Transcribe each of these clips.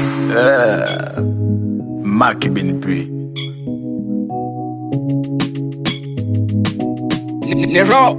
Maki Binipri Nero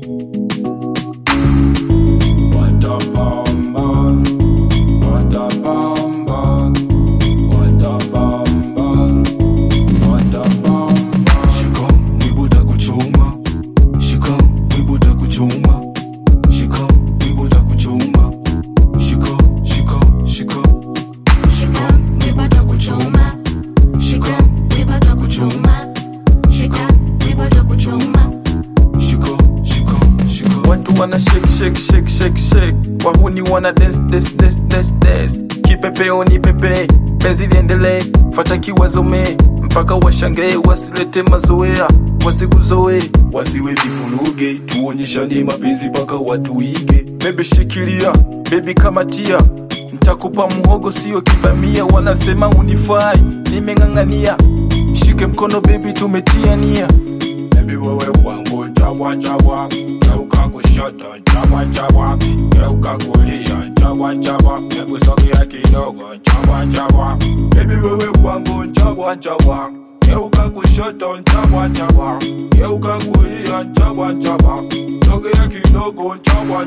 Watu wana shake wahuni wana dance kipepeo ni pepe penzi liendelee fata kiwazome mpaka washangae wasilete mazoea wasikuzoe wasiwe vifuruge tuonyeshane mapenzi mpaka watu ige baby shikilia baby kamatia nitakupa muhogo sio kibamia wanasema unifai nimengangania shike mkono baby tumetia nia baby wewe wangu chawa geuka kushoto chawa geuka kulia chawa hebu sogea kidogo chawa baby wewe wangu chawa geuka kushoto chawa geuka kulia chawa sogea kidogo chawa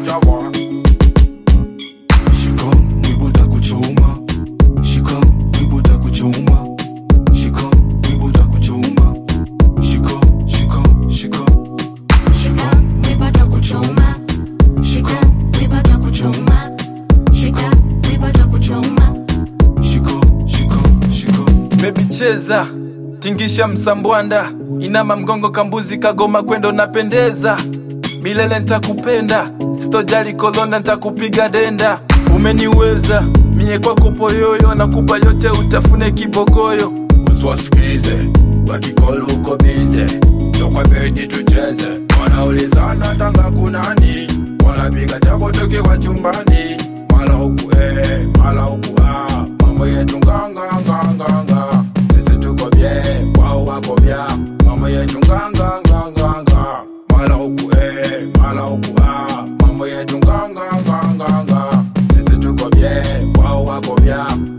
Shika nibuta kuchuma Shika nibuta kuchuma Shika nibuta kuchuma Shika nibuta kuchuma Shika nibuta kuchuma Shika nibuta kuchuma Shika baby cheza tingisha msambwanda inama mgongo kambuzi kagoma kwendo napendeza milele nitakupenda sitojali kolona nitakupiga denda umeniweza mie kwako poyoyo nakupa yote utafune kibogoyo Usiwasikize wakikolo uko bize Tokwa beti tucheze wanaulizana tanga kunani wanapiga chabo toke wa chumbani mala huku mambo yetu nganga sisi tuko bie wao wako bia mambo yetu nganga mala huku mambo yetu nganga sisi tuko bie wao wako bia